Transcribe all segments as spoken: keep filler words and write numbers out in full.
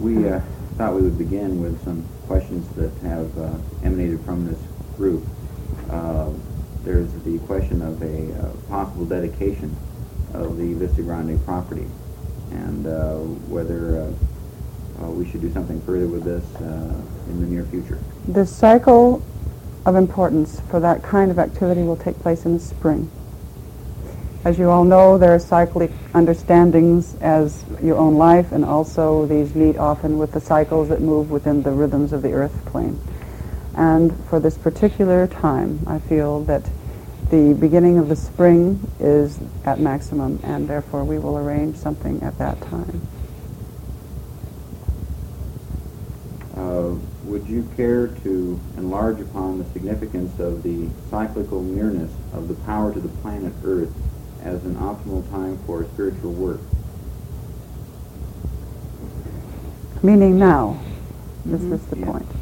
we uh, thought we would begin with some questions that have uh, emanated from this group. Uh, there's the question of a uh, possible dedication of the Vista Grande property, and uh, whether uh, uh, we should do something further with this uh, in the near future. The cycle of importance for that kind of activity will take place in the spring. As you all know, there are cyclic understandings as your own life, and also these meet often with the cycles that move within the rhythms of the earth plane. And for this particular time, I feel that the beginning of the spring is at maximum, and therefore we will arrange something at that time. Uh, would you care to enlarge upon the significance of the cyclical nearness of the power to the planet Earth as an optimal time for spiritual work? Meaning now. This Mm-hmm. is the Yeah. point.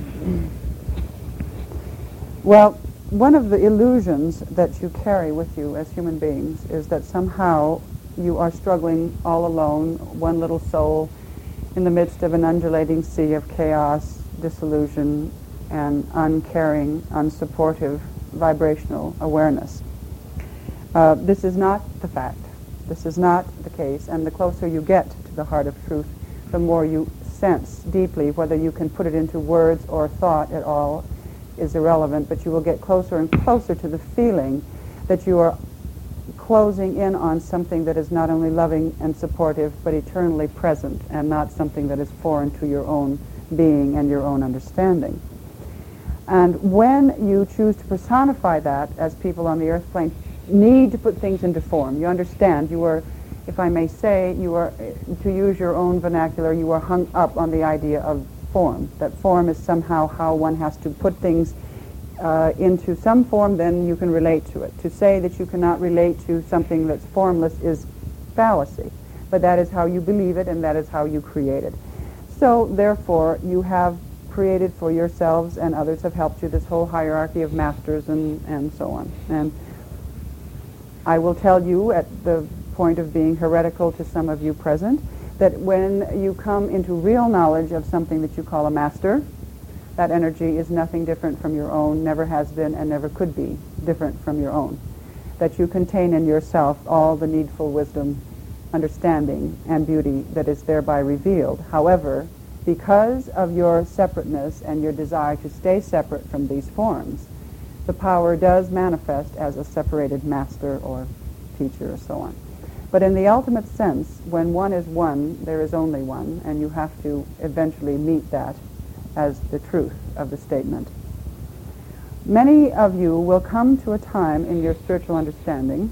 Well, one of the illusions that you carry with you as human beings is that somehow you are struggling all alone, one little soul, in the midst of an undulating sea of chaos, disillusion, and uncaring, unsupportive, vibrational awareness. Uh, this is not the fact. This is not the case. And the closer you get to the heart of truth, the more you sense deeply. Whether you can put it into words or thought at all is irrelevant, but you will get closer and closer to the feeling that you are closing in on something that is not only loving and supportive, but eternally present, and not something that is foreign to your own being and your own understanding. And when you choose to personify that, as people on the earth plane need to put things into form, you understand, you are, if I may say, you are, to use your own vernacular, you are hung up on the idea of form, that form is somehow how one has to put things uh, into some form, then you can relate to it. To say that you cannot relate to something that's formless is fallacy, but that is how you believe it, and that is how you create it. So, therefore, you have created for yourselves, and others have helped you, this whole hierarchy of masters and, and so on. And I will tell you, at the point of being heretical to some of you present, that when you come into real knowledge of something that you call a master, that energy is nothing different from your own, never has been and never could be different from your own. That you contain in yourself all the needful wisdom, understanding, and beauty that is thereby revealed. However, because of your separateness and your desire to stay separate from these forms, the power does manifest as a separated master or teacher or so on. But in the ultimate sense, when one is one, there is only one, and you have to eventually meet that as the truth of the statement. Many of you will come to a time in your spiritual understanding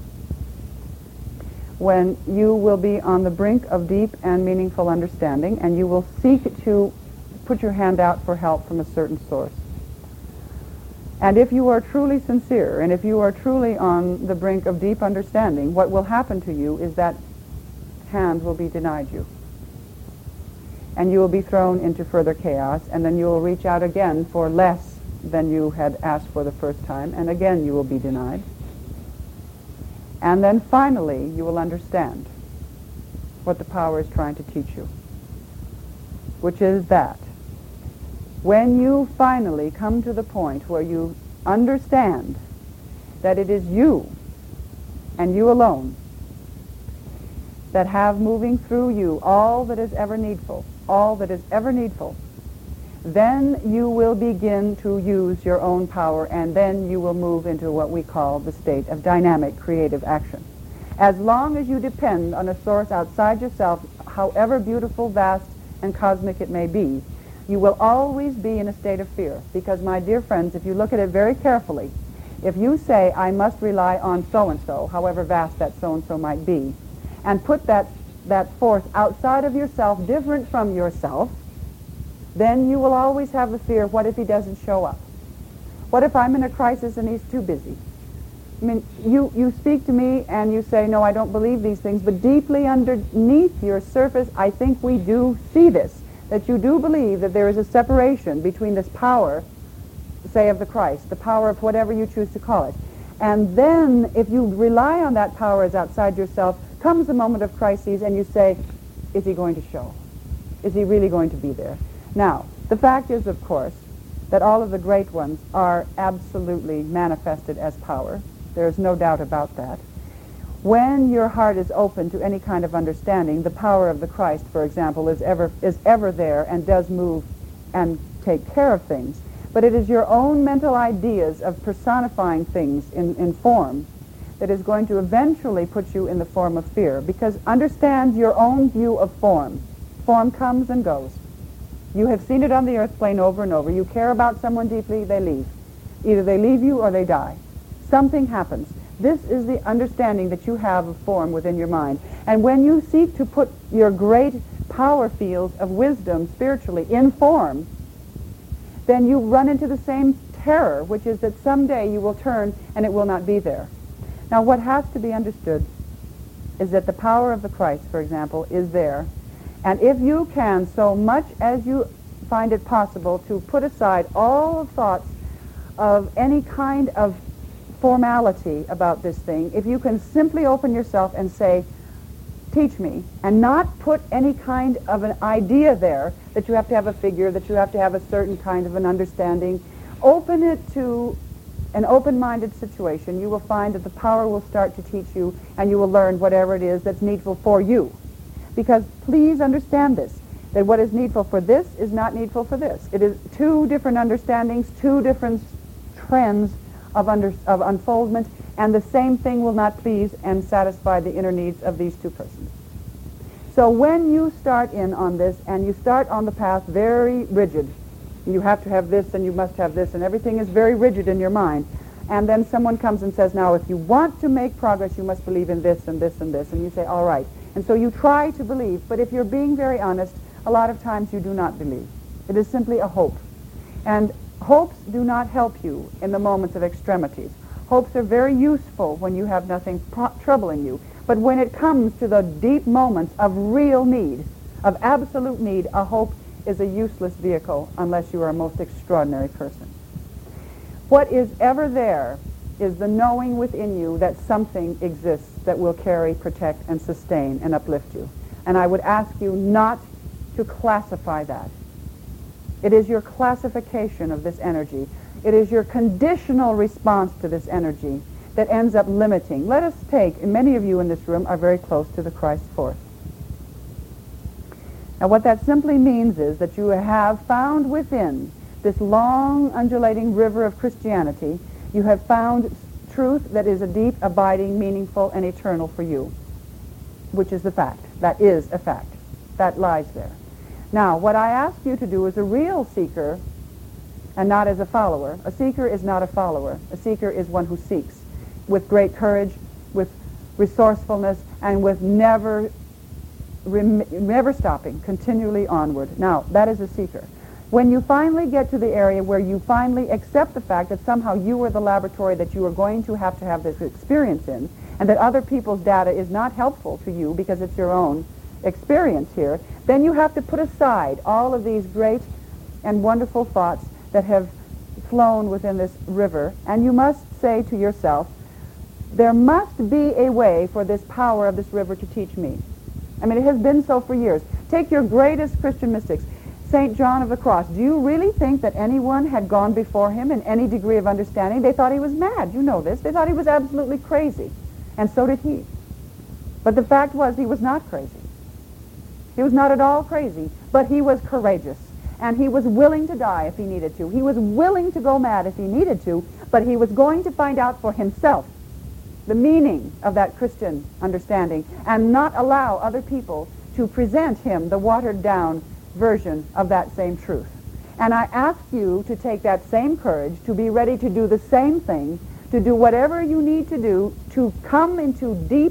when you will be on the brink of deep and meaningful understanding, and you will seek to put your hand out for help from a certain source. And if you are truly sincere, and if you are truly on the brink of deep understanding, what will happen to you is that hand will be denied you. And you will be thrown into further chaos, and then you will reach out again for less than you had asked for the first time, and again you will be denied. And then finally you will understand what the power is trying to teach you, which is that when you finally come to the point where you understand that it is you and you alone that have moving through you all that is ever needful, all that is ever needful, then you will begin to use your own power, and then you will move into what we call the state of dynamic creative action. As long as you depend on a source outside yourself, however beautiful, vast, and cosmic it may be, you will always be in a state of fear. Because, my dear friends, if you look at it very carefully, if you say, I must rely on so-and-so, however vast that so-and-so might be, and put that, that force outside of yourself, different from yourself, then you will always have the fear, what if he doesn't show up? What if I'm in a crisis and he's too busy? I mean, you, you speak to me and you say, no, I don't believe these things, but deeply underneath your surface, I think we do see this, that you do believe that there is a separation between this power, say, of the Christ, the power of whatever you choose to call it. And then, if you rely on that power as outside yourself, comes the moment of crises and you say, is he going to show? Is he really going to be there? Now, the fact is, of course, that all of the great ones are absolutely manifested as power. There is no doubt about that. When your heart is open to any kind of understanding, the power of the Christ, for example, is ever, is ever there and does move and take care of things. But it is your own mental ideas of personifying things in, in form that is going to eventually put you in the form of fear, because understand your own view of form. Form comes and goes. You have seen it on the earth plane over and over. You care about someone deeply, they leave. Either they leave you or they die. Something happens. This is the understanding that you have of form within your mind. And when you seek to put your great power fields of wisdom spiritually in form, then you run into the same terror, which is that someday you will turn and it will not be there. Now, what has to be understood is that the power of the Christ, for example, is there. And if you can, so much as you find it possible, to put aside all thoughts of any kind of formality about this thing, if you can simply open yourself and say, teach me, and not put any kind of an idea there that you have to have a figure, that you have to have a certain kind of an understanding, open it to an open-minded situation, you will find that the power will start to teach you, and you will learn whatever it is that's needful for you. Because please understand this, that what is needful for this is not needful for this. It is two different understandings, two different trends of, under, of unfoldment, and the same thing will not please and satisfy the inner needs of these two persons. So when you start in on this, and you start on the path very rigid, you have to have this and you must have this, and everything is very rigid in your mind, and then someone comes and says, now if you want to make progress, you must believe in this and this and this, and you say, all right. And so you try to believe, but if you're being very honest, a lot of times you do not believe. It is simply a hope. And hopes do not help you in the moments of extremities. Hopes are very useful when you have nothing pro- troubling you. But when it comes to the deep moments of real need, of absolute need, a hope is a useless vehicle unless you are a most extraordinary person. What is ever there is the knowing within you that something exists that will carry, protect, and sustain and uplift you. And I would ask you not to classify that. It is your classification of this energy. It is your conditional response to this energy that ends up limiting. Let us take, and many of you in this room are very close to the Christ force. Now what that simply means is that you have found within this long undulating river of Christianity, you have found truth that is a deep, abiding, meaningful, and eternal for you, which is the fact. That is a fact. That lies there. Now, what I ask you to do as a real seeker, and not as a follower. A seeker is not a follower. A seeker is one who seeks with great courage, with resourcefulness, and with never, rem- never stopping, continually onward. Now, that is a seeker. When you finally get to the area where you finally accept the fact that somehow you are the laboratory that you are going to have to have this experience in, and that other people's data is not helpful to you because it's your own experience here, then you have to put aside all of these great and wonderful thoughts that have flown within this river, and you must say to yourself, there must be a way for this power of this river to teach me. I mean, it has been so for years. Take your greatest Christian mystics, Saint John of the Cross. Do you really think that anyone had gone before him in any degree of understanding? They thought he was mad. You know this. They thought he was absolutely crazy. And so did he. But the fact was, he was not crazy. He was not at all crazy, but he was courageous. And he was willing to die if he needed to. He was willing to go mad if he needed to, but he was going to find out for himself the meaning of that Christian understanding and not allow other people to present him the watered-down version of that same truth. And I ask you to take that same courage, to be ready to do the same thing, to do whatever you need to do to come into deep,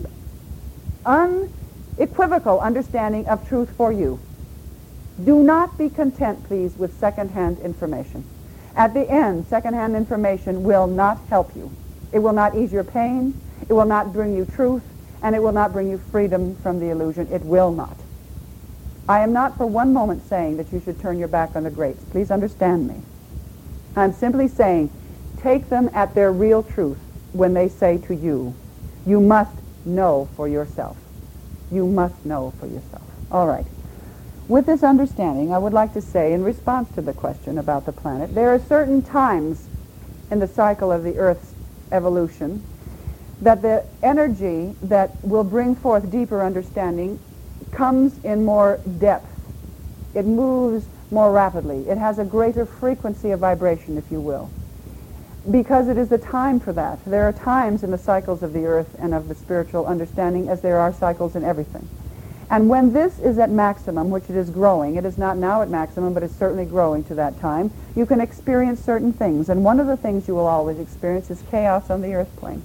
unequivocal understanding of truth for you. Do not be content, please, with second-hand information. At the end, second-hand information will not help you. It will not ease your pain, it will not bring you truth, and it will not bring you freedom from the illusion. It will not. I am not for one moment saying that you should turn your back on the greats. Please understand me. I'm simply saying, take them at their real truth when they say to you, you must know for yourself. You must know for yourself. All right. With this understanding, I would like to say, in response to the question about the planet, there are certain times in the cycle of the Earth's evolution that the energy that will bring forth deeper understanding comes in more depth. It moves more rapidly. It has a greater frequency of vibration, if you will, because it is the time for that. There are times in the cycles of the Earth and of the spiritual understanding as there are cycles in everything. And when this is at maximum, which it is growing, it is not now at maximum, but it's certainly growing to that time, you can experience certain things. And one of the things you will always experience is chaos on the earth plane.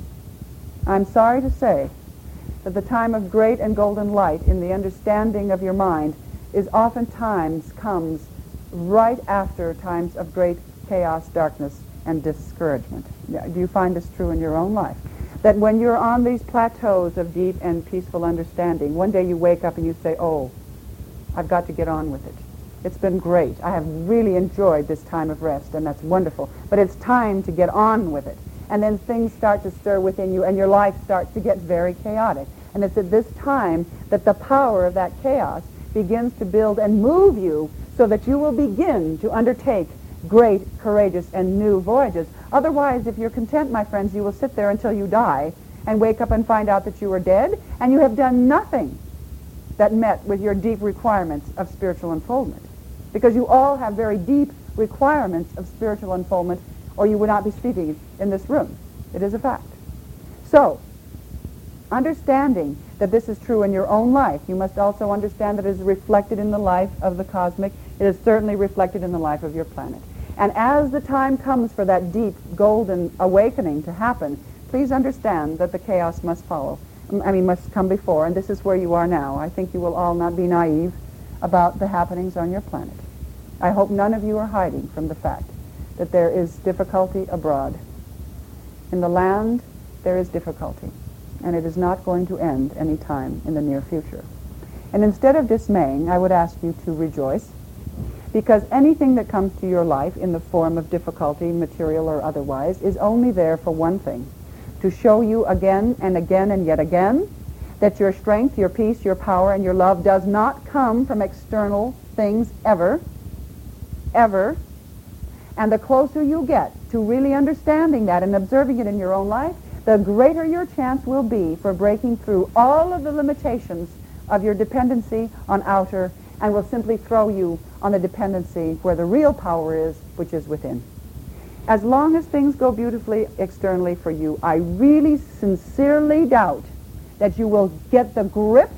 I'm sorry to say that the time of great and golden light in the understanding of your mind is oftentimes comes right after times of great chaos, darkness, and discouragement. Do you find this true in your own life? That when you're on these plateaus of deep and peaceful understanding, one day you wake up and you say, oh, I've got to get on with it. It's been great. I have really enjoyed this time of rest, and that's wonderful. But it's time to get on with it. And then things start to stir within you, and your life starts to get very chaotic. And it's at this time that the power of that chaos begins to build and move you so that you will begin to undertake great, courageous, and new voyages. Otherwise, if you're content, my friends, you will sit there until you die and wake up and find out that you are dead, and you have done nothing that met with your deep requirements of spiritual unfoldment. Because you all have very deep requirements of spiritual unfoldment, or you would not be sleeping in this room. It is a fact. So, understanding that this is true in your own life, you must also understand that it is reflected in the life of the cosmic. It is certainly reflected in the life of your planet. And as the time comes for that deep, golden awakening to happen, please understand that the chaos must follow. I mean, must come before, and this is where you are now. I think you will all not be naive about the happenings on your planet. I hope none of you are hiding from the fact that there is difficulty abroad. In the land, there is difficulty, and it is not going to end any time in the near future. And instead of dismaying, I would ask you to rejoice, because anything that comes to your life in the form of difficulty, material or otherwise, is only there for one thing: to show you again and again and yet again that your strength, your peace, your power, and your love does not come from external things ever, ever. And the closer you get to really understanding that and observing it in your own life, the greater your chance will be for breaking through all of the limitations of your dependency on outer, and will simply throw you on the dependency where the real power is, which is within. As long as things go beautifully externally for you, I really sincerely doubt that you will get the grip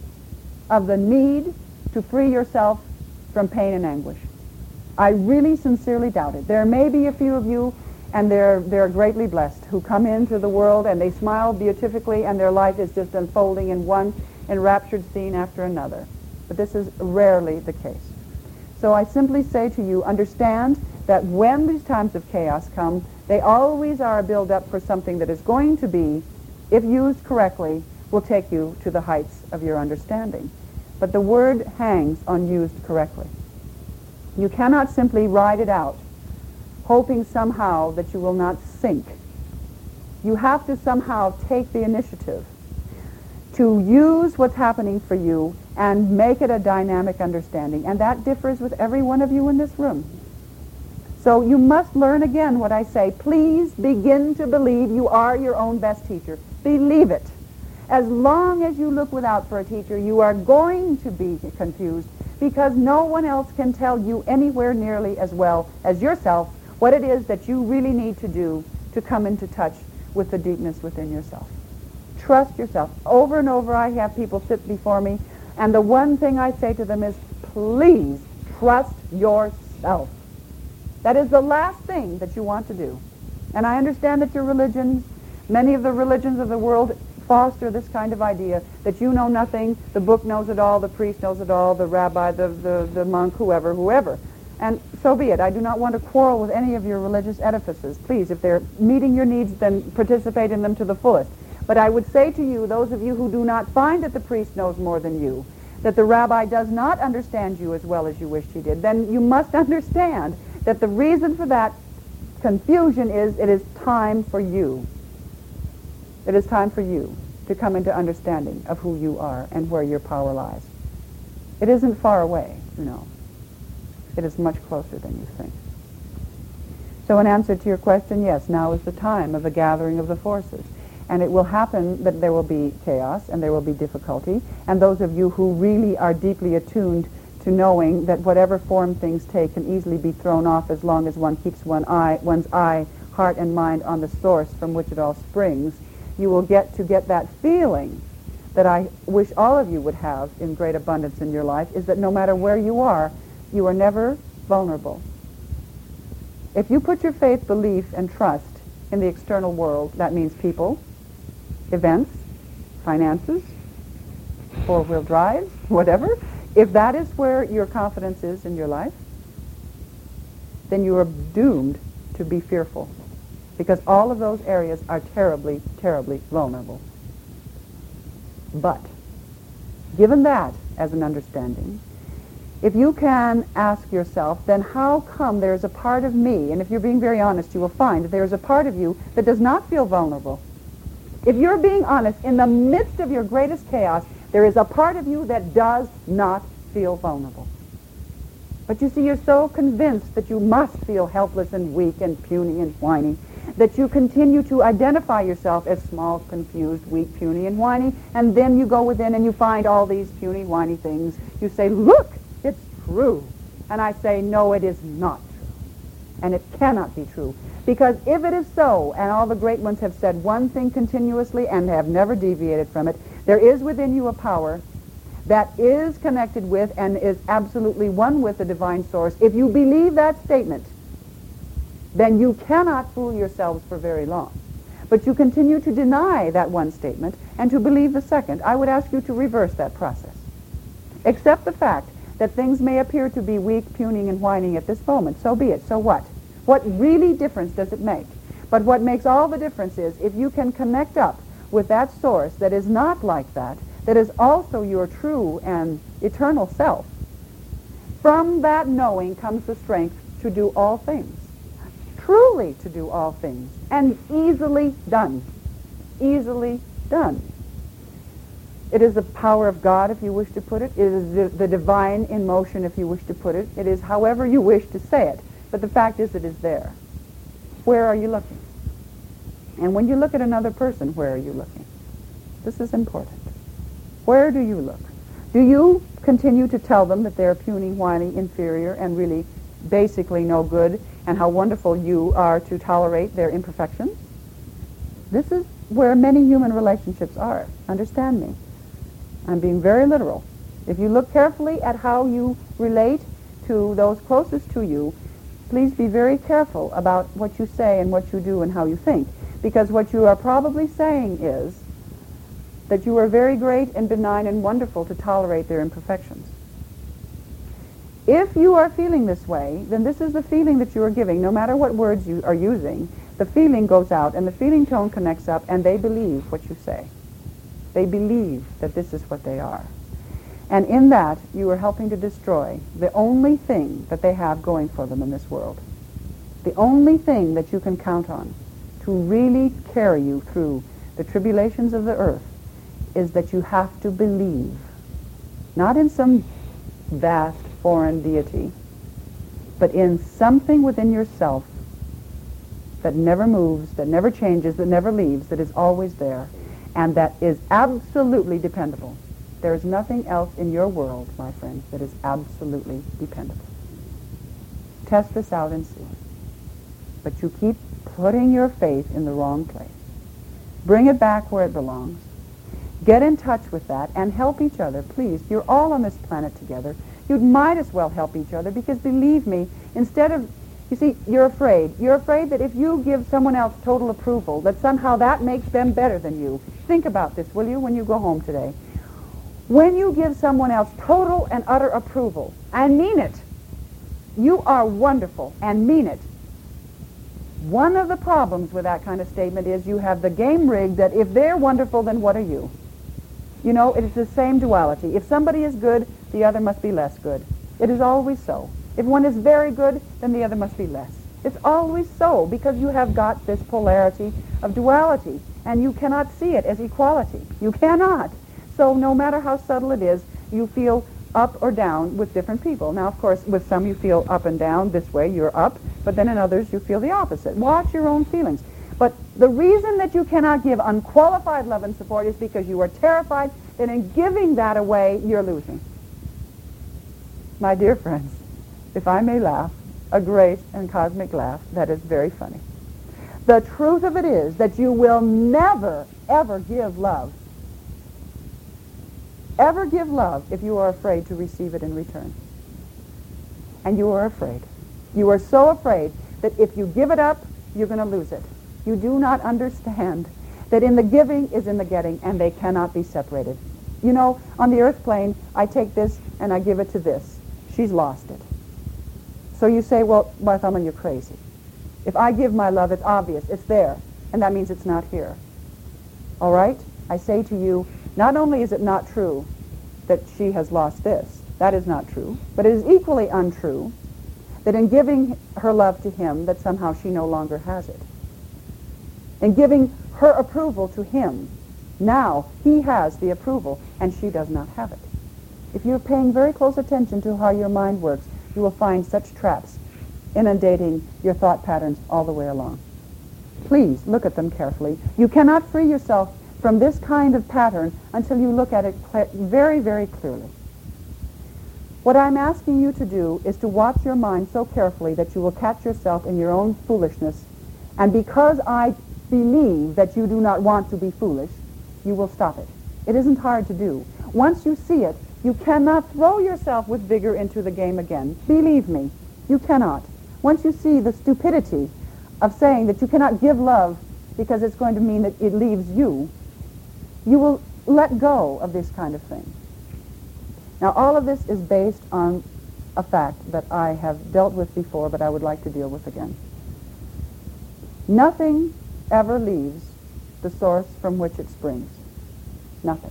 of the need to free yourself from pain and anguish. I really sincerely doubt it. There may be a few of you, and they're, they're greatly blessed, who come into the world and they smile beatifically and their life is just unfolding in one enraptured scene after another. But this is rarely the case. So I simply say to you, understand that when these times of chaos come, they always are a build-up for something that is going to be, if used correctly, will take you to the heights of your understanding. But the word hangs on used correctly. You cannot simply ride it out, hoping somehow that you will not sink. You have to somehow take the initiative to use what's happening for you and make it a dynamic understanding. And that differs with every one of you in this room. So you must learn again what I say. Please begin to believe you are your own best teacher. Believe it. As long as you look without for a teacher, you are going to be confused, because no one else can tell you anywhere nearly as well as yourself what it is that you really need to do to come into touch with the deepness within yourself. Trust yourself. Over and over I have people sit before me, and the one thing I say to them is, please trust yourself. That is the last thing that you want to do. And I understand that your religions, many of the religions of the world, foster this kind of idea that you know nothing, the book knows it all, the priest knows it all, the rabbi, the, the, the monk, whoever, whoever. And so be it. I do not want to quarrel with any of your religious edifices. Please, if they're meeting your needs, then participate in them to the fullest. But I would say to you, those of you who do not find that the priest knows more than you, that the rabbi does not understand you as well as you wished he did, then you must understand that the reason for that confusion is it is time for you. It is time for you to come into understanding of who you are and where your power lies. It isn't far away, you know. It is much closer than you think. So in answer to your question, yes, now is the time of the gathering of the forces. And it will happen that there will be chaos and there will be difficulty. And those of you who really are deeply attuned to knowing that whatever form things take can easily be thrown off as long as one keeps one eye, one's eye, heart, and mind on the source from which it all springs, you will get to get that feeling that I wish all of you would have in great abundance in your life, is that no matter where you are, you are never vulnerable. If you put your faith, belief, and trust in the external world, that means people, events, finances, four-wheel drives, whatever, if that is where your confidence is in your life, then you are doomed to be fearful, because all of those areas are terribly, terribly vulnerable. But, given that as an understanding, if you can ask yourself, then how come there's a part of me, and if you're being very honest, you will find that there's a part of you that does not feel vulnerable. If you're being honest, in the midst of your greatest chaos, there is a part of you that does not feel vulnerable. But you see, you're so convinced that you must feel helpless and weak and puny and whiny that you continue to identify yourself as small, confused, weak, puny, and whiny, and then you go within and you find all these puny, whiny things. You say, look, it's true. And I say, no, it is not true. And it cannot be true. Because if it is so, and all the great ones have said one thing continuously and have never deviated from it, there is within you a power that is connected with and is absolutely one with the divine source. If you believe that statement, then you cannot fool yourselves for very long. But you continue to deny that one statement and to believe the second. I would ask you to reverse that process. Accept the fact that things may appear to be weak, puning, and whining at this moment. So be it. So what? What really difference does it make? But what makes all the difference is if you can connect up with that source that is not like that, that is also your true and eternal self. From that knowing comes the strength to do all things. Truly to do all things. And easily done. Easily done. It is the power of God, if you wish to put it. It is the, the divine in motion, if you wish to put it. It is however you wish to say it. But the fact is, it is there. Where are you looking? And when you look at another person, where are you looking? This is important. Where do you look? Do you continue to tell them that they're puny, whiny, inferior, and really basically no good, and how wonderful you are to tolerate their imperfections? This is where many human relationships are. Understand me. I'm being very literal. If you look carefully at how you relate to those closest to you, please be very careful about what you say and what you do and how you think. Because what you are probably saying is that you are very great and benign and wonderful to tolerate their imperfections. If you are feeling this way, then this is the feeling that you are giving. No matter what words you are using, the feeling goes out and the feeling tone connects up and they believe what you say. They believe that this is what they are. And in that, you are helping to destroy the only thing that they have going for them in this world. The only thing that you can count on to really carry you through the tribulations of the earth is that you have to believe, not in some vast foreign deity, but in something within yourself that never moves, that never changes, that never leaves, that is always there, and that is absolutely dependable. There is nothing else in your world, my friends, that is absolutely dependable. Test this out and see. But you keep putting your faith in the wrong place. Bring it back where it belongs. Get in touch with that and help each other, please. You're all on this planet together. You might as well help each other because, believe me, instead of, you see, you're afraid. You're afraid that if you give someone else total approval, that somehow that makes them better than you. Think about this, will you, when you go home today? When you give someone else total and utter approval, and mean it, you are wonderful, and mean it. One of the problems with that kind of statement is you have the game rigged that if they're wonderful, then what are you? You know, it is the same duality. If somebody is good, the other must be less good. It is always so. If one is very good, then the other must be less. It's always so because you have got this polarity of duality, and you cannot see it as equality. You cannot. So no matter how subtle it is, you feel up or down with different people. Now, of course, with some you feel up and down this way, you're up, but then in others you feel the opposite. Watch your own feelings. But the reason that you cannot give unqualified love and support is because you are terrified that in giving that away, you're losing. My dear friends, if I may laugh, a great and cosmic laugh, that is very funny. The truth of it is that you will never, ever give love. Ever give love if you are afraid to receive it in return. And you are afraid. You are so afraid that if you give it up, you're going to lose it. You do not understand that in the giving is in the getting, and they cannot be separated. You know, on the earth plane, I take this and I give it to this. She's lost it. So you say, well, Bartholomew, you're crazy. If I give my love, it's obvious, it's there, and that means it's not here. All right? I say to you, not only is it not true that she has lost this, that is not true, but it is equally untrue that in giving her love to him, that somehow she no longer has it. In giving her approval to him, now he has the approval, and she does not have it. If you're paying very close attention to how your mind works, you will find such traps inundating your thought patterns all the way along. Please look at them carefully. You cannot free yourself from this kind of pattern until you look at it very, very clearly. What I'm asking you to do is to watch your mind so carefully that you will catch yourself in your own foolishness, and because I believe that you do not want to be foolish, you will stop it. It isn't hard to do. Once you see it, you cannot throw yourself with vigor into the game again. Believe me, you cannot. Once you see the stupidity of saying that you cannot give love because it's going to mean that it leaves you, you will let go of this kind of thing. Now, all of this is based on a fact that I have dealt with before, but I would like to deal with again. Nothing ever leaves the source from which it springs. Nothing.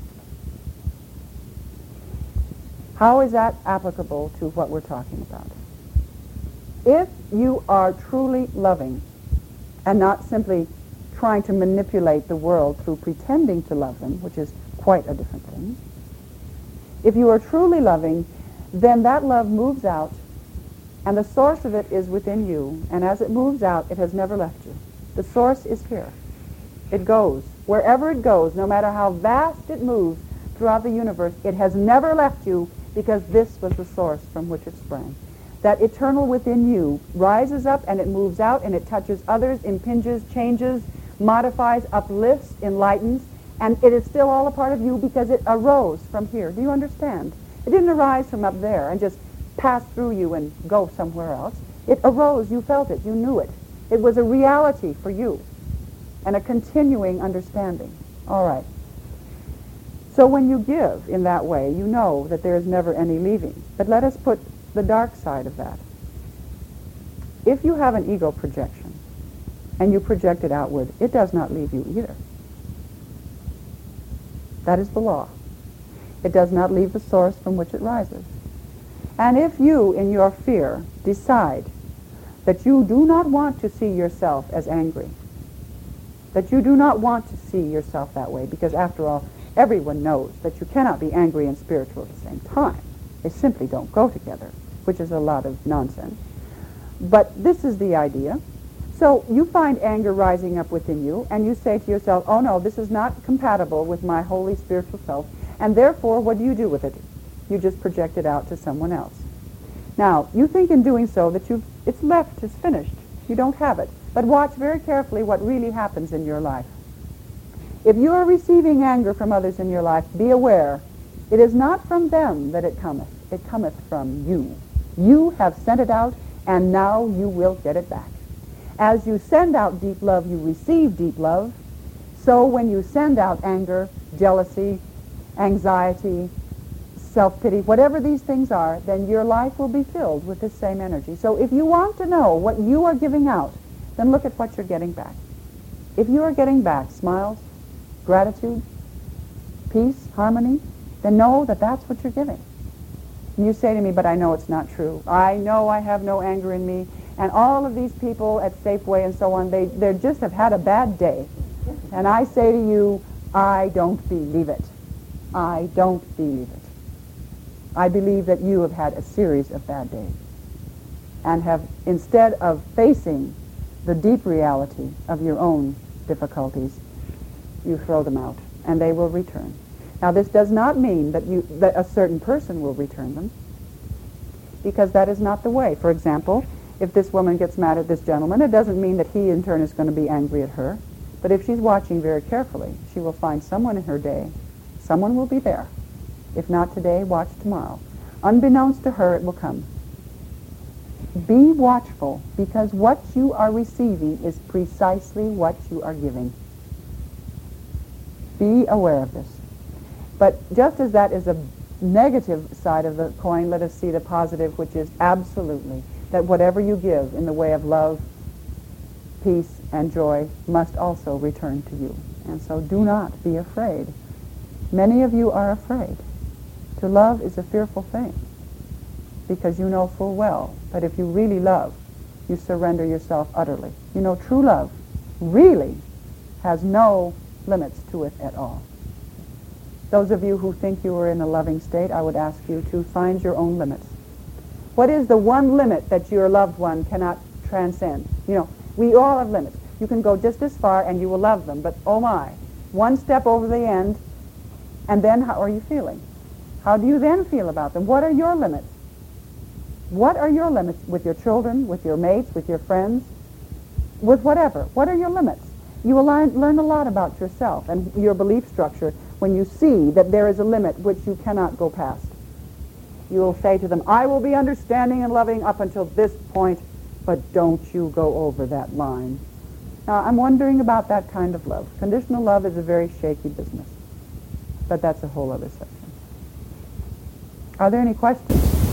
How is that applicable to what we're talking about? If you are truly loving and not simply trying to manipulate the world through pretending to love them, which is quite a different thing, if you are truly loving, then that love moves out, and the source of it is within you, and as it moves out, it has never left you. The source is here. It goes. Wherever it goes, no matter how vast it moves throughout the universe, it has never left you because this was the source from which it sprang. That eternal within you rises up and it moves out and it touches others, impinges, changes, modifies, uplifts, enlightens, and it is still all a part of you because it arose from here. Do you understand? It didn't arise from up there and just pass through you and go somewhere else. It arose, you felt it, you knew it. It was a reality for you and a continuing understanding. All right. So when you give in that way, you know that there is never any leaving. But let us put the dark side of that. If you have an ego projection and you project it outward, it does not leave you either. That is the law. It does not leave the source from which it rises. And if you, in your fear, decide that you do not want to see yourself as angry, that you do not want to see yourself that way, because after all, everyone knows that you cannot be angry and spiritual at the same time. They simply don't go together, which is a lot of nonsense. But this is the idea. So you find anger rising up within you, and you say to yourself, oh no, this is not compatible with my holy spiritual self, and therefore, what do you do with it? You just project it out to someone else. Now, you think in doing so that you've, it's left, it's finished. You don't have it. But watch very carefully what really happens in your life. If you are receiving anger from others in your life, be aware, it is not from them that it cometh. It cometh from you. You have sent it out, and now you will get it back. As you send out deep love, you receive deep love. So when you send out anger, jealousy, anxiety, self-pity, whatever these things are, then your life will be filled with this same energy. So if you want to know what you are giving out, then look at what you're getting back. If you are getting back smiles, gratitude, peace, harmony, then know that that's what you're giving. And you say to me, but I know it's not true. I know I have no anger in me. And all of these people at Safeway and so on, they, they just have had a bad day. And I say to you, I don't believe it. I don't believe it. I believe that you have had a series of bad days and have, instead of facing the deep reality of your own difficulties, you throw them out and they will return. Now, this does not mean that, you, that a certain person will return them, because that is not the way. For example, if this woman gets mad at this gentleman, it doesn't mean that he in turn is going to be angry at her. But if she's watching very carefully, she will find someone in her day. Someone will be there. If not today, watch tomorrow. Unbeknownst to her, it will come. Be watchful, because what you are receiving is precisely what you are giving. Be aware of this. But just as that is a negative side of the coin, let us see the positive, which is absolutely that whatever you give in the way of love, peace, and joy must also return to you. And so do not be afraid. Many of you are afraid. To love is a fearful thing, because you know full well that if you really love, you surrender yourself utterly. You know, true love really has no limits to it at all. Those of you who think you are in a loving state, I would ask you to find your own limits. What is the one limit that your loved one cannot transcend? You know, we all have limits. You can go just as far and you will love them, but oh my, one step over the end, and then how are you feeling? How do you then feel about them? What are your limits? What are your limits with your children, with your mates, with your friends, with whatever? What are your limits? You will learn, learn a lot about yourself and your belief structure when you see that there is a limit which you cannot go past. You will say to them, I will be understanding and loving up until this point, but don't you go over that line. Now, I'm wondering about that kind of love. Conditional love is a very shaky business, but that's a whole other section. Are there any questions?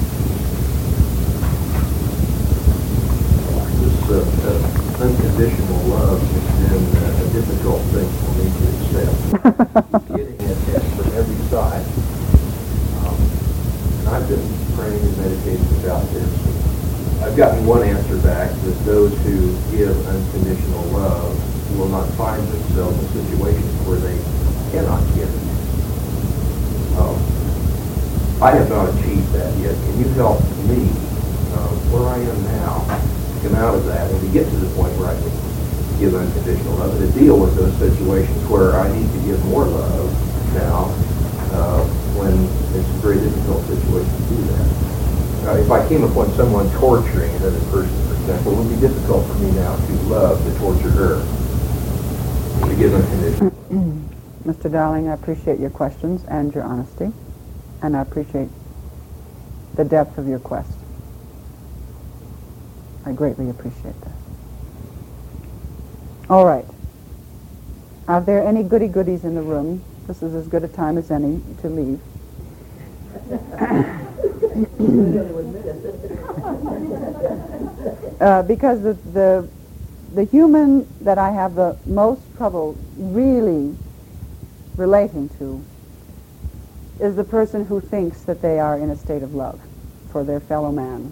This uh, uh, unconditional love has been uh, a difficult thing for me to accept. Getting it at from every side. Um, and I've been praying and meditating about this. I've gotten one answer back, that those who give unconditional love will not find themselves in situations where they cannot give it. Um, I have not achieved that yet. Can you help me uh, where I am now to come out of that and to get to the point where I can give unconditional love and to deal with those situations where I need to give more love now uh, when it's a very difficult situation to do that. Uh, if I came upon someone torturing another person, for example, it would be difficult for me now to love the torturer, to give unconditional love. Mister Darling, I appreciate your questions and your honesty, and I appreciate the depth of your quest. I greatly appreciate that. All right. Are there any goody-goodies in the room? This is as good a time as any to leave. uh, because the, the the human that I have the most trouble really relating to is the person who thinks that they are in a state of love for their fellow man.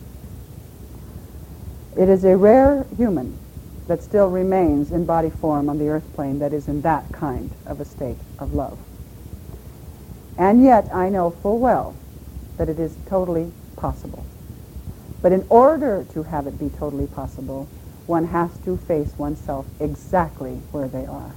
It is a rare human that still remains in body form on the earth plane that is in that kind of a state of love. And yet I know full well that it is totally possible. But in order to have it be totally possible, one has to face oneself exactly where they are.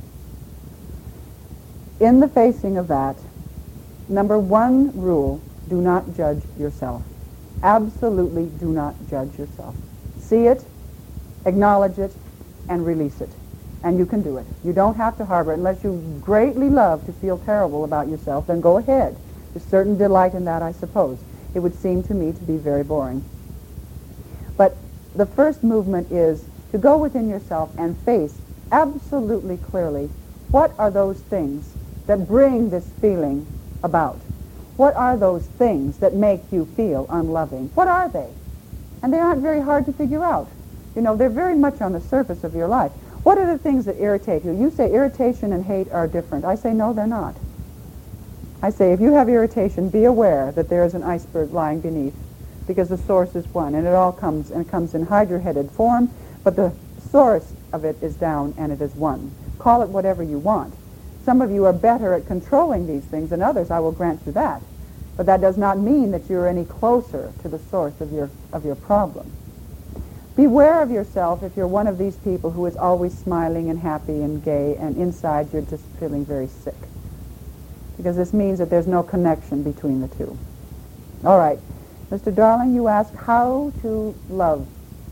In the facing of that, number one rule, do not judge yourself. Absolutely do not judge yourself. See it, acknowledge it, and release it. And you can do it. You don't have to harbor it. Unless you greatly love to feel terrible about yourself, then go ahead. There's certain delight in that, I suppose. It would seem to me to be very boring. But the first movement is to go within yourself and face absolutely clearly what are those things that bring this feeling about. What are those things that make you feel unloving? What are they? And they aren't very hard to figure out. You know, they're very much on the surface of your life. What are the things that irritate you? You say irritation and hate are different. I say, no, they're not. I say, if you have irritation, be aware that there is an iceberg lying beneath, because the source is one, and it all comes, and it comes in hydra-headed form, but the source of it is down, and it is one. Call it whatever you want. Some of you are better at controlling these things than others, I will grant you that. But that does not mean that you're any closer to the source of your, of your problem. Beware of yourself if you're one of these people who is always smiling and happy and gay, and inside you're just feeling very sick. Because this means that there's no connection between the two. All right. Mister Darling, you ask how to love.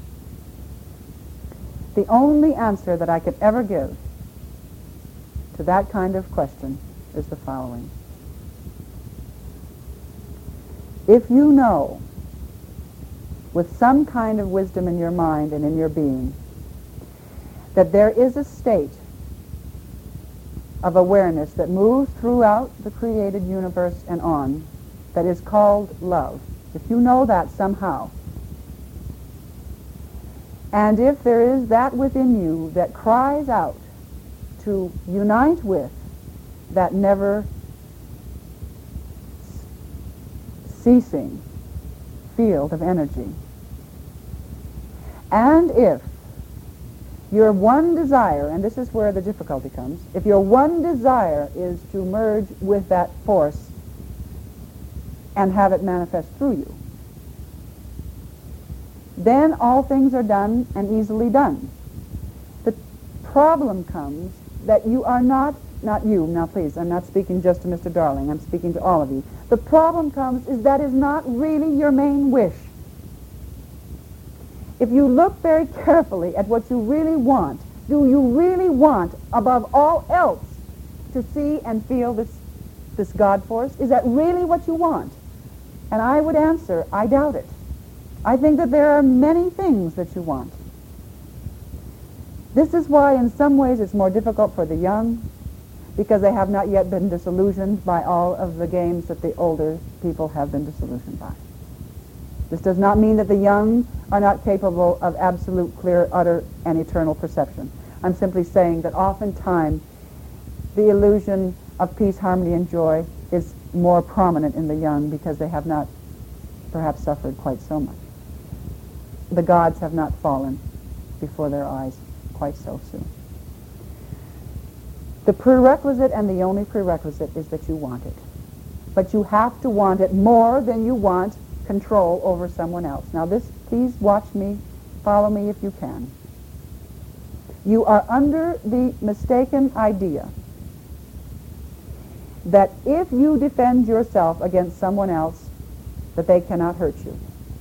The only answer that I could ever give to that kind of question is the following. If you know, with some kind of wisdom in your mind and in your being, that there is a state of awareness that moves throughout the created universe and on, that is called love, if you know that somehow, and if there is that within you that cries out to unite with that never ceasing field of energy, and if your one desire, and this is where the difficulty comes, if your one desire is to merge with that force and have it manifest through you, then all things are done and easily done. The problem comes that you are not, not you, now please, I'm not speaking just to Mister Darling, I'm speaking to all of you. The problem comes is that is not really your main wish. If you look very carefully at what you really want, do you really want, above all else, to see and feel this, this God force? Is that really what you want? And I would answer, I doubt it. I think that there are many things that you want. This is why in some ways it's more difficult for the young, because they have not yet been disillusioned by all of the games that the older people have been disillusioned by. This does not mean that the young are not capable of absolute, clear, utter, and eternal perception. I'm simply saying that oftentimes the illusion of peace, harmony, and joy is more prominent in the young because they have not perhaps suffered quite so much. The gods have not fallen before their eyes quite so soon. The prerequisite and the only prerequisite is that you want it. But you have to want it more than you want control over someone else. Now this, please watch me, follow me if you can. You are under the mistaken idea that if you defend yourself against someone else, that they cannot hurt you.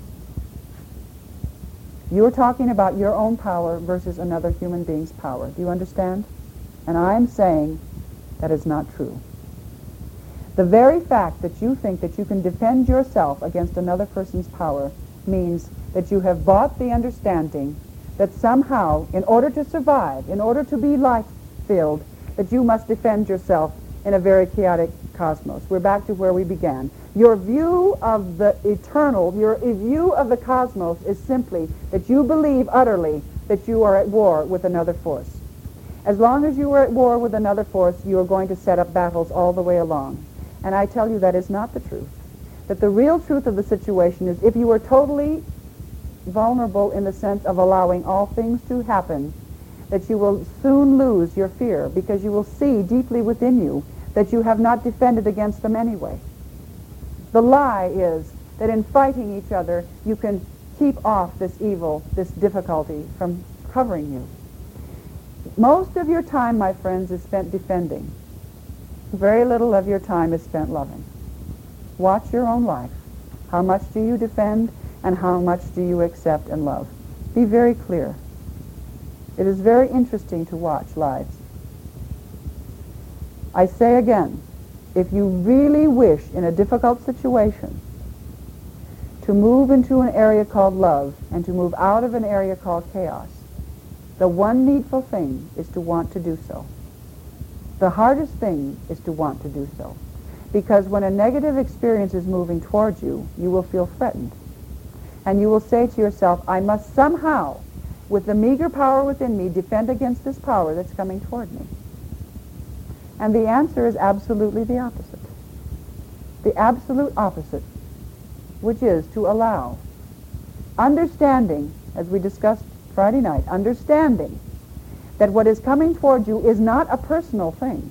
You're talking about your own power versus another human being's power. Do you understand? And I'm saying that is not true. The very fact that you think that you can defend yourself against another person's power means that you have bought the understanding that somehow, in order to survive, in order to be life-filled, that you must defend yourself in a very chaotic cosmos. We're back to where we began. Your view of the eternal, your view of the cosmos is simply that you believe utterly that you are at war with another force. As long as you are at war with another force, you are going to set up battles all the way along. And I tell you that is not the truth. That the real truth of the situation is if you are totally vulnerable in the sense of allowing all things to happen, that you will soon lose your fear because you will see deeply within you that you have not defended against them anyway. The lie is that in fighting each other, you can keep off this evil, this difficulty from covering you. Most of your time, my friends, is spent defending. Very little of your time is spent loving. Watch your own life. How much do you defend and how much do you accept and love? Be very clear. It is very interesting to watch lives. I say again, if you really wish in a difficult situation to move into an area called love and to move out of an area called chaos, the one needful thing is to want to do so. The hardest thing is to want to do so. Because when a negative experience is moving towards you, you will feel threatened. And you will say to yourself, I must somehow, with the meager power within me, defend against this power that's coming toward me. And the answer is absolutely the opposite. The absolute opposite, which is to allow understanding, as we discussed Friday night, understanding that what is coming toward you is not a personal thing.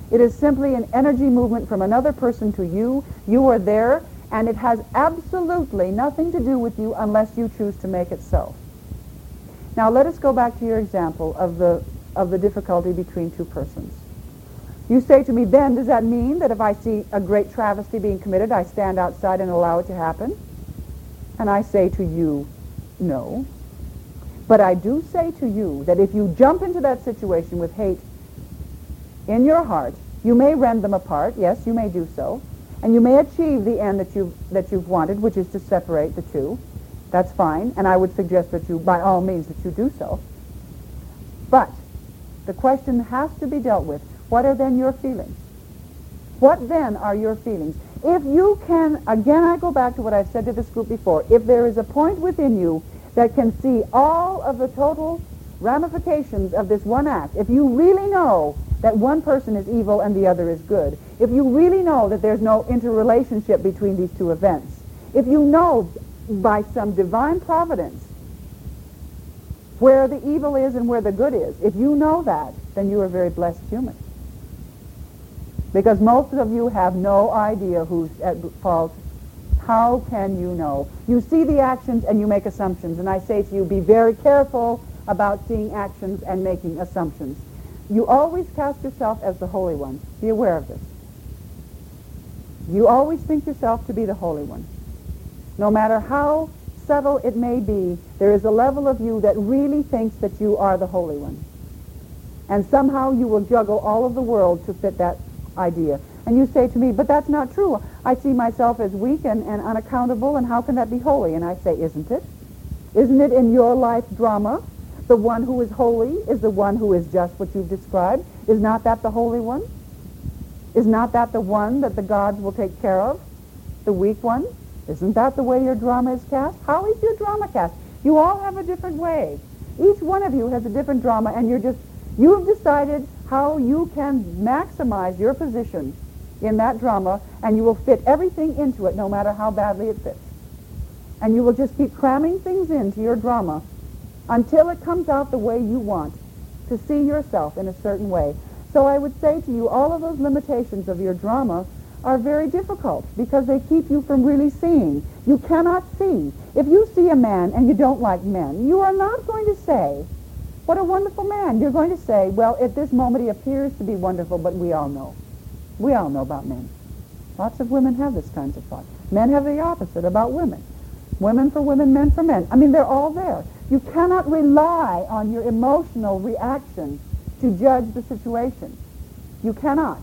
It is simply an energy movement from another person to you. You are there, and it has absolutely nothing to do with you unless you choose to make it so. Now let us go back to your example of the, of the difficulty between two persons. You say to me, then, does that mean that if I see a great travesty being committed, I stand outside and allow it to happen? And I say to you, no. But I do say to you that if you jump into that situation with hate in your heart, you may rend them apart. Yes, you may do so. And you may achieve the end that you've, that you've wanted, which is to separate the two. That's fine. And I would suggest that you, by all means, that you do so. But the question has to be dealt with. What are then your feelings? What then are your feelings? If you can, again I go back to what I've said to this group before, if there is a point within you that can see all of the total ramifications of this one act, if you really know that one person is evil and the other is good, if you really know that there's no interrelationship between these two events, if you know by some divine providence where the evil is and where the good is, if you know that, then you are a very blessed human. Because most of you have no idea who's at fault. How can you know? You see the actions and you make assumptions. And I say to you, be very careful about seeing actions and making assumptions. You always cast yourself as the Holy One. Be aware of this. You always think yourself to be the Holy One. No matter how subtle it may be, there is a level of you that really thinks that you are the Holy One. And somehow you will juggle all of the world to fit that idea. And you say to me, but that's not true. I see myself as weak and, and unaccountable, and how can that be holy? And I say, isn't it? Isn't it in your life drama? The one who is holy is the one who is just what you've described. Is not that the Holy One? Is not that the one that the gods will take care of? The weak one? Isn't that the way your drama is cast? How is your drama cast? You all have a different way. Each one of you has a different drama, and you're just, you've decided how you can maximize your position in that drama, and you will fit everything into it no matter how badly it fits. And you will just keep cramming things into your drama until it comes out the way you want to see yourself in a certain way. So I would say to you, all of those limitations of your drama are very difficult because they keep you from really seeing. You cannot see. If you see a man and you don't like men, you are not going to say, what a wonderful man. You're going to say, well, at this moment he appears to be wonderful, but we all know. We all know about men. Lots of women have this kind of thought. Men have the opposite about women. Women for women, men for men. I mean, they're all there. You cannot rely on your emotional reaction to judge the situation. You cannot.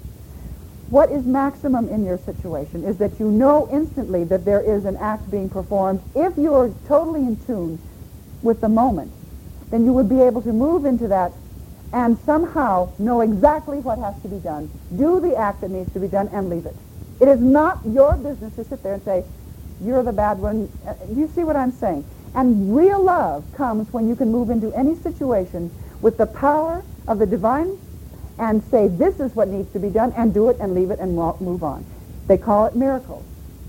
What is maximum in your situation is that you know instantly that there is an act being performed. If you're totally in tune with the moment, then you would be able to move into that and somehow know exactly what has to be done, do the act that needs to be done, and leave it. It is not your business to sit there and say, you're the bad one. Uh, you see what I'm saying? And real love comes when you can move into any situation with the power of the divine and say, this is what needs to be done, and do it and leave it and move on. They call it miracles.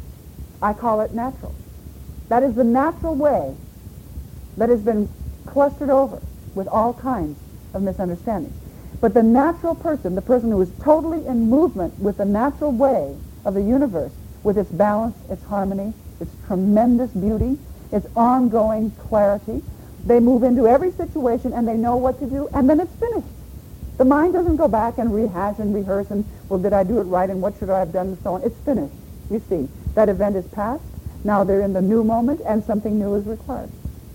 I call it natural. That is the natural way that has been clustered over with all kinds of misunderstandings. But the natural person, the person who is totally in movement with the natural way of the universe, with its balance, its harmony, its tremendous beauty, its ongoing clarity, they move into every situation and they know what to do, and then it's finished. The mind doesn't go back and rehash and rehearse and, well, did I do it right and what should I have done and so on. It's finished. You see, that event is past. Now they're in the new moment and something new is required.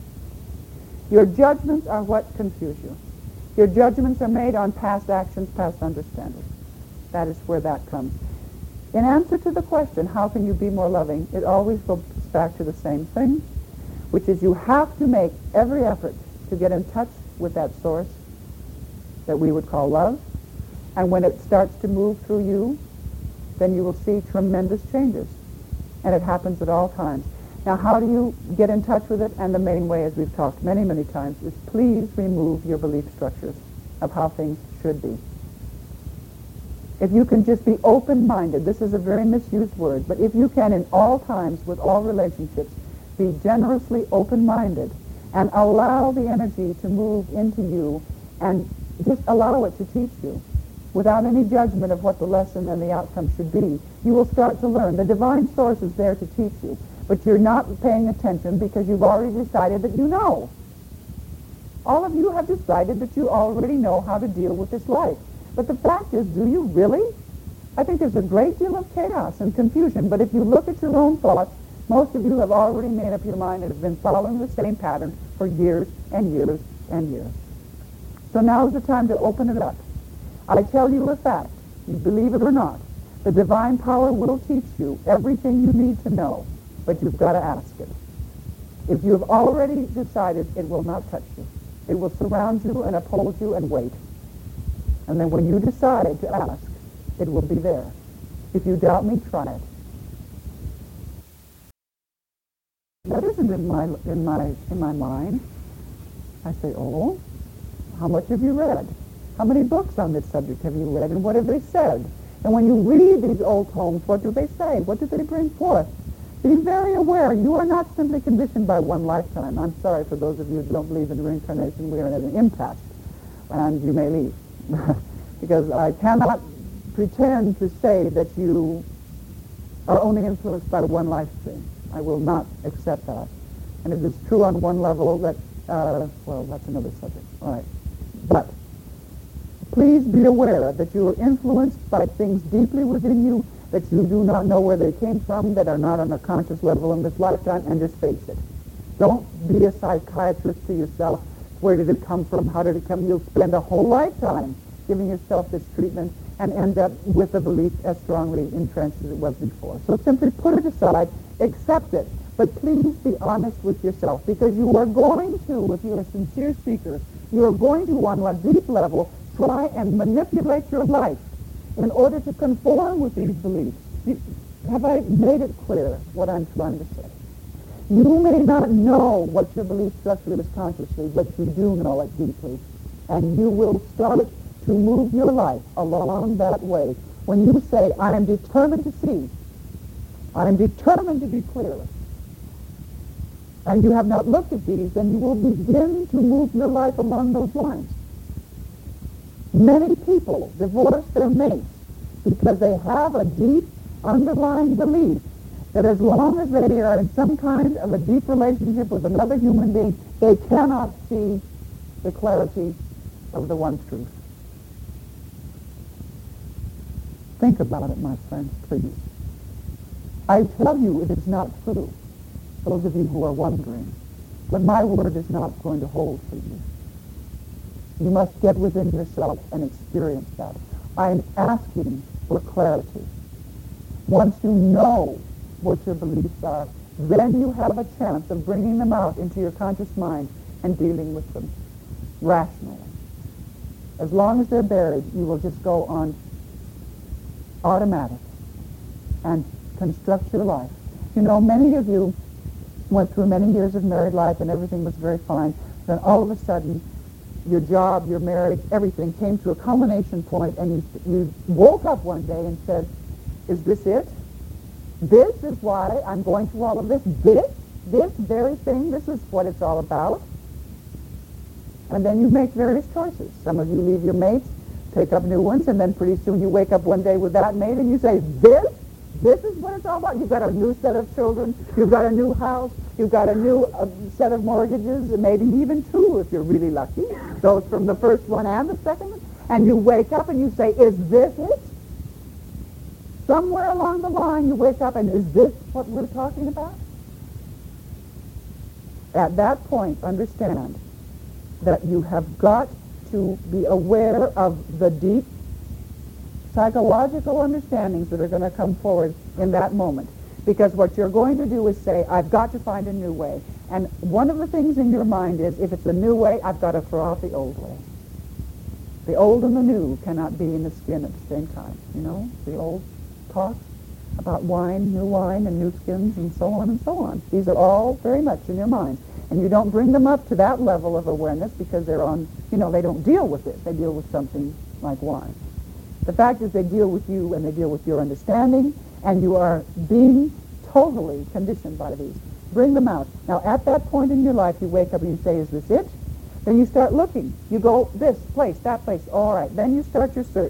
Your judgments are what confuse you. Your judgments are made on past actions, past understanding. That is where that comes. In answer to the question, how can you be more loving, it always goes back to the same thing, which is you have to make every effort to get in touch with that source that we would call love. And when it starts to move through you, then you will see tremendous changes. And it happens at all times. Now, how do you get in touch with it? And the main way, as we've talked many, many times, is please remove your belief structures of how things should be. If you can just be open-minded, this is a very misused word, but if you can in all times with all relationships be generously open-minded and allow the energy to move into you and just allow it to teach you, without any judgment of what the lesson and the outcome should be. You will start to learn. The divine source is there to teach you, but you're not paying attention because you've already decided that you know. All of you have decided that you already know how to deal with this life. But the fact is, do you really? I think there's a great deal of chaos and confusion, but if you look at your own thoughts, most of you have already made up your mind and have been following the same pattern for years and years and years. So now is the time to open it up. I tell you a fact, you believe it or not, the divine power will teach you everything you need to know, but you've got to ask it. If you've already decided, it will not touch you. It will surround you and uphold you and wait. And then when you decide to ask, it will be there. If you doubt me, try it. That isn't in my, in my, in my mind. I say, oh, how much have you read? How many books on this subject have you read, and what have they said? And when you read these old tomes, what do they say? What do they bring forth? Be very aware, you are not simply conditioned by one lifetime. I'm sorry for those of you who don't believe in reincarnation. We are at an impasse, and you may leave. Because I cannot pretend to say that you are only influenced by one life stream. I will not accept that. And it is true on one level that, uh, well, that's another subject. All right. But please be aware that you are influenced by things deeply within you that you do not know where they came from, that are not on a conscious level in this lifetime, and just face it. Don't be a psychiatrist to yourself. Where did it come from? How did it come? You'll spend a whole lifetime giving yourself this treatment and end up with a belief as strongly entrenched as it was before. So simply put it aside, accept it, but please be honest with yourself, because you are going to, if you're a sincere seeker, you are going to, on a deep level, try and manipulate your life in order to conform with these beliefs. Have I made it clear what I'm trying to say? You may not know what your belief structure is consciously, but you do know it deeply. And you will start to move your life along that way. When you say, I am determined to see, I am determined to be clear, and you have not looked at these, then you will begin to move your life along those lines. Many people divorce their mates because they have a deep underlying belief that as long as they are in some kind of a deep relationship with another human being, they cannot see the clarity of the one truth. Think about it, my friends, please. I tell you it is not true, those of you who are wondering, but my word is not going to hold for you. You must get within yourself and experience that. I am asking for clarity. Once you know what your beliefs are, then you have a chance of bringing them out into your conscious mind and dealing with them rationally. As long as they're buried, you will just go on automatic and construct your life. You know, many of you went through many years of married life and everything was very fine. Then all of a sudden, your job, your marriage, everything came to a culmination point, and you, you woke up one day and said, is this it? This is why I'm going through all of this? This? This very thing? This is what it's all about? And then you make various choices. Some of you leave your mates, take up new ones, and then pretty soon you wake up one day with that mate and you say, this? This is what it's all about? You've got a new set of children, you've got a new house, you've got a new uh, set of mortgages, and maybe even two if you're really lucky, those from the first one and the second one, and you wake up and you say, is this it? Somewhere along the line you wake up and is this what we're talking about? At that point, understand that you have got to be aware of the deep psychological understandings that are going to come forward in that moment. Because what you're going to do is say, I've got to find a new way. And one of the things in your mind is, if it's a new way, I've got to throw out the old way. The old and the new cannot be in the skin at the same time. You know, the old talk about wine, new wine, and new skins, and so on and so on. These are all very much in your mind. And you don't bring them up to that level of awareness because they're on, you know, they don't deal with it. They deal with something like wine. The fact is they deal with you and they deal with your understanding, and you are being totally conditioned by these. Bring them out. Now, at that point in your life, you wake up and you say, is this it? Then you start looking. You go this place, that place. All right. Then you start your search.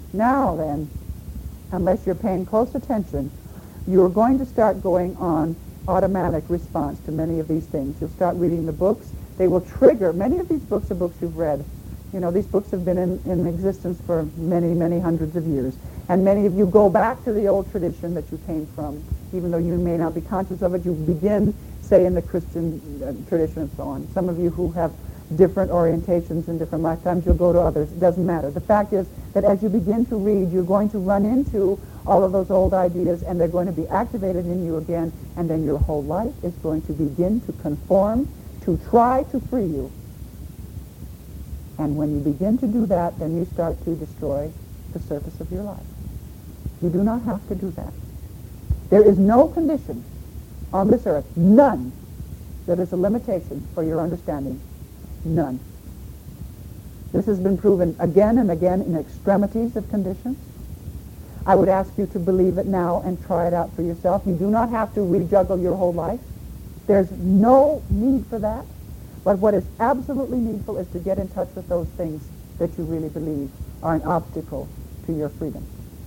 Now then, unless you're paying close attention, you're going to start going on automatic response to many of these things. You'll start reading the books. They will trigger. Many of these books are books you've read. You know, these books have been in, in existence for many, many hundreds of years. And many of you go back to the old tradition that you came from. Even though you may not be conscious of it, you begin, say, in the Christian uh, tradition and so on. Some of you who have different orientations in different lifetimes, you'll go to others. It doesn't matter. The fact is that as you begin to read, you're going to run into all of those old ideas, and they're going to be activated in you again, and then your whole life is going to begin to conform, to try to free you. And when you begin to do that, then you start to destroy the surface of your life. You do not have to do that. There is no condition on this earth, none, that is a limitation for your understanding. None. This has been proven again and again in extremities of conditions. I would ask you to believe it now and try it out for yourself. You do not have to rejuggle your whole life. There's no need for that. But what is absolutely needful is to get in touch with those things that you really believe are an obstacle to your freedom.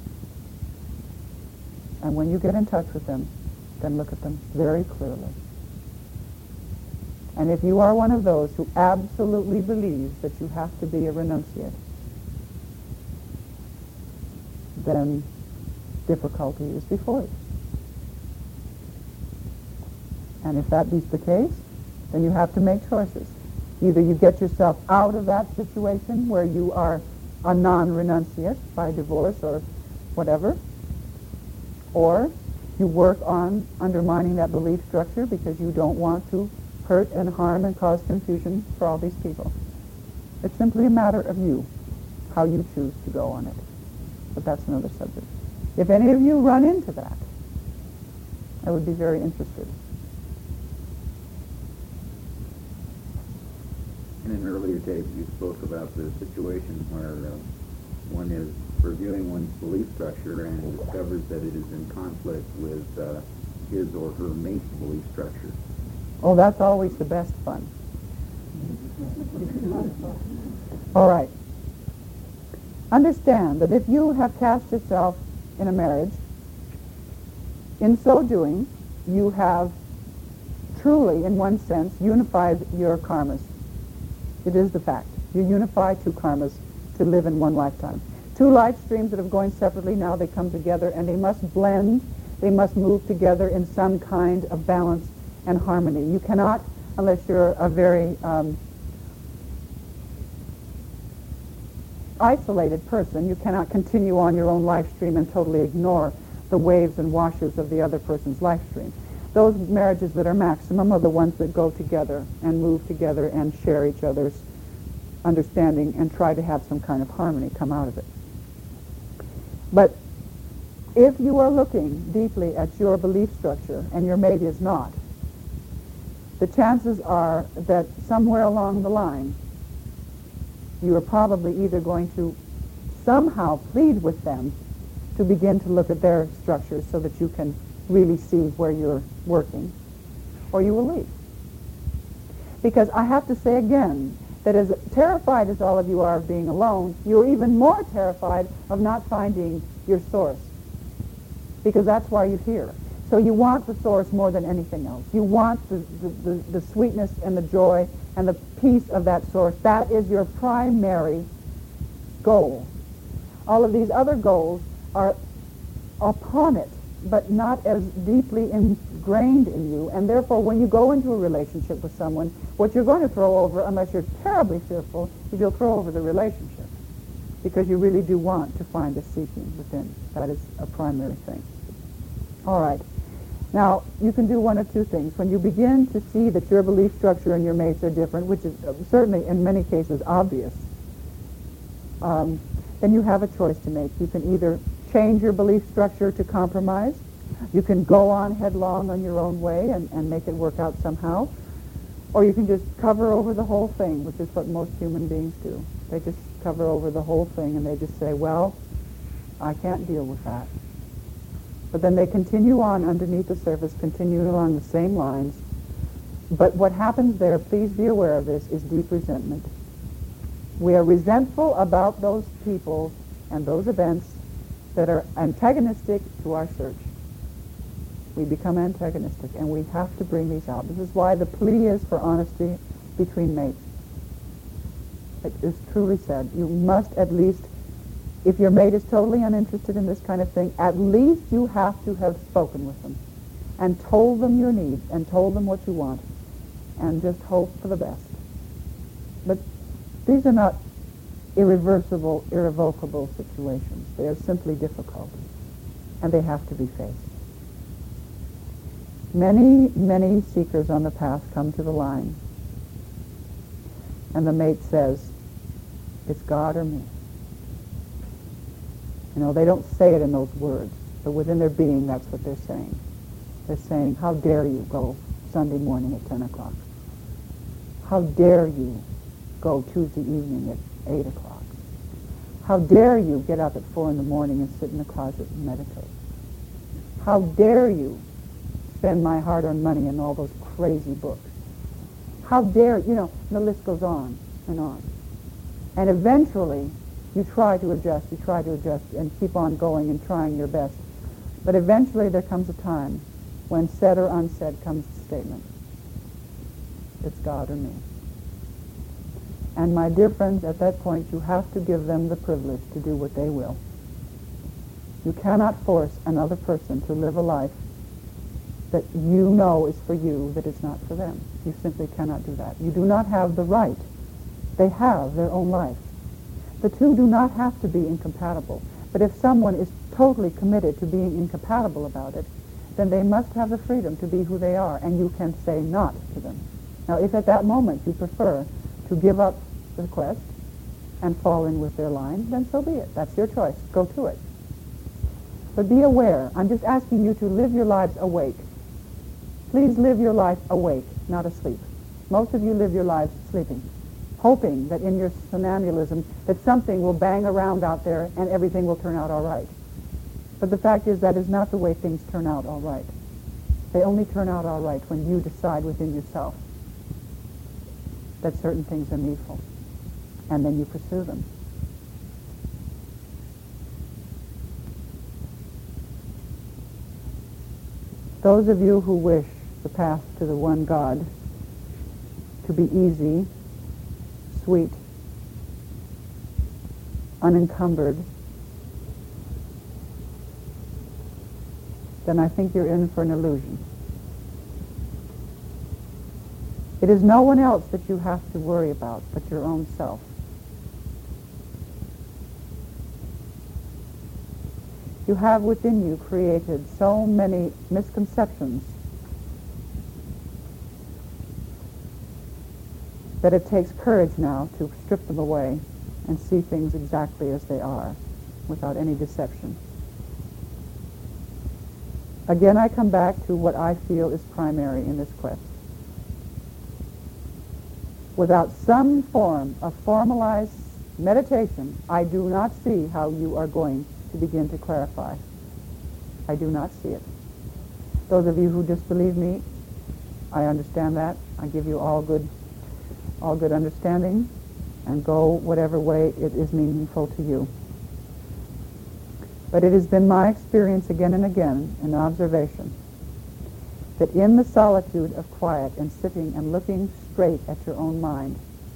And when you get in touch with them, then look at them very clearly. And if you are one of those who absolutely believes that you have to be a renunciate, then difficulty is before you. And if that be the case, then you have to make choices. Either you get yourself out of that situation where you are a non-renunciate by divorce or whatever, or you work on undermining that belief structure because you don't want to hurt and harm and cause confusion for all these people. It's simply a matter of you, how you choose to go on it. But that's another subject. If any of you run into that, I would be very interested. In an earlier tape, you spoke about the situation where uh, one is reviewing one's belief structure and discovers that it is in conflict with uh, his or her mate's belief structure. Oh, that's always the best fun. All right. Understand that if you have cast yourself in a marriage, in so doing, you have truly, in one sense, unified your karmas. It is the fact. You unify two karmas to live in one lifetime. Two life streams that are going separately, now they come together, and they must blend, they must move together in some kind of balance and harmony. You cannot, unless you're a very um, isolated person, you cannot continue on your own life stream and totally ignore the waves and washes of the other person's life stream. Those marriages that are maximum are the ones that go together and move together and share each other's understanding and try to have some kind of harmony come out of it. But if you are looking deeply at your belief structure and your mate is not, the chances are that somewhere along the line you are probably either going to somehow plead with them to begin to look at their structures so that you can really see where you're working, or you will leave. Because I have to say again that as terrified as all of you are of being alone, you're even more terrified of not finding your source, because that's why you're here. So you want the source more than anything else. You want the, the, the, the sweetness and the joy and the peace of that source. That is your primary goal. All of these other goals are upon it, but not as deeply ingrained in you. And therefore, when you go into a relationship with someone, what you're going to throw over, unless you're terribly fearful, is you'll throw over the relationship. Because you really do want to find a seeking within. That is a primary thing. All right. Now, you can do one of two things. When you begin to see that your belief structure and your mates are different, which is certainly in many cases obvious, um, then you have a choice to make. You can either change your belief structure to compromise. You can go on headlong on your own way and, and make it work out somehow. Or you can just cover over the whole thing, which is what most human beings do. They just cover over the whole thing and they just say, well, I can't deal with that. But then they continue on underneath the surface, continue along the same lines. But what happens there, please be aware of this, is deep resentment. We are resentful about those people and those events that are antagonistic to our search. We become antagonistic, and we have to bring these out. This is why the plea is for honesty between mates. It is truly said. You must at least, if your mate is totally uninterested in this kind of thing, at least you have to have spoken with them and told them your needs and told them what you want and just hope for the best. But these are not irreversible, irrevocable situations. They are simply difficult, and they have to be faced. Many, many seekers on the path come to the line, and the mate says, it's God or me. You know, they don't say it in those words, but within their being, that's what they're saying. They're saying, how dare you go Sunday morning at ten o'clock? How dare you go Tuesday evening at eight o'clock? How dare you get up at four in the morning and sit in the closet and meditate? How dare you spend my hard-earned money on all those crazy books? How dare, you know, the list goes on and on. And eventually, you try to adjust, you try to adjust and keep on going and trying your best. But eventually there comes a time when said or unsaid comes the statement, it's God or me. And my dear friends, at that point you have to give them the privilege to do what they will. You cannot force another person to live a life that you know is for you, that is not for them. You simply cannot do that. You do not have the right. They have their own life. The two do not have to be incompatible. But if someone is totally committed to being incompatible about it, then they must have the freedom to be who they are, and you can say not to them. Now, if at that moment you prefer to give up the quest and fall in with their line, then so be it. That's your choice. Go to it. But be aware. I'm just asking you to live your lives awake. Please live your life awake, not asleep. Most of you live your lives sleeping, hoping that in your somnambulism that something will bang around out there and everything will turn out all right. But the fact is that is not the way things turn out all right. They only turn out all right when you decide within yourself that certain things are needful, and then you pursue them. Those of you who wish the path to the one God to be easy, sweet, unencumbered, then I think you're in for an illusion. It is no one else that you have to worry about but your own self. You have within you created so many misconceptions that it takes courage now to strip them away and see things exactly as they are without any deception. Again, I come back to what I feel is primary in this quest. Without some form of formalized meditation, I do not see how you are going to begin to clarify. I do not see it. Those of you who disbelieve me, I understand that. I give you all good, all good understanding, and go whatever way it is meaningful to you. But it has been my experience again and again in observation that in the solitude of quiet and sitting and looking straight at your own mind,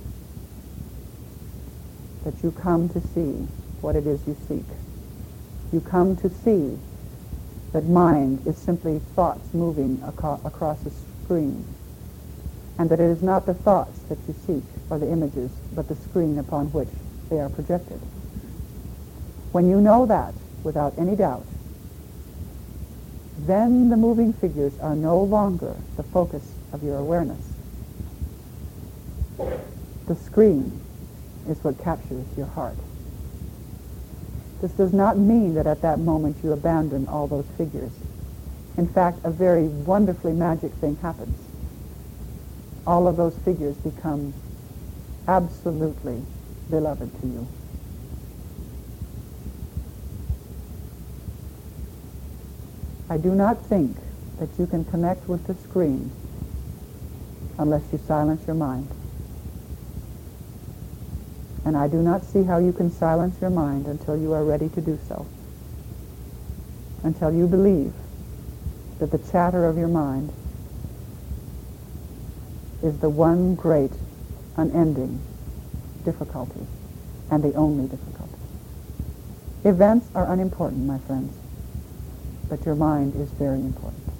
that you come to see what it is you seek. You come to see that mind is simply thoughts moving aco- across a screen, and that it is not the thoughts that you seek or the images, but the screen upon which they are projected. When you know that, without any doubt, then the moving figures are no longer the focus of your awareness. The screen is what captures your heart. This does not mean that at that moment you abandon all those figures. In fact, a very wonderfully magic thing happens. All of those figures become absolutely beloved to you. I do not think that you can connect with the screen unless you silence your mind. And I do not see how you can silence your mind until you are ready to do so. Until you believe that the chatter of your mind is the one great, unending difficulty, and the only difficulty. Events are unimportant, my friends, but your mind is very important.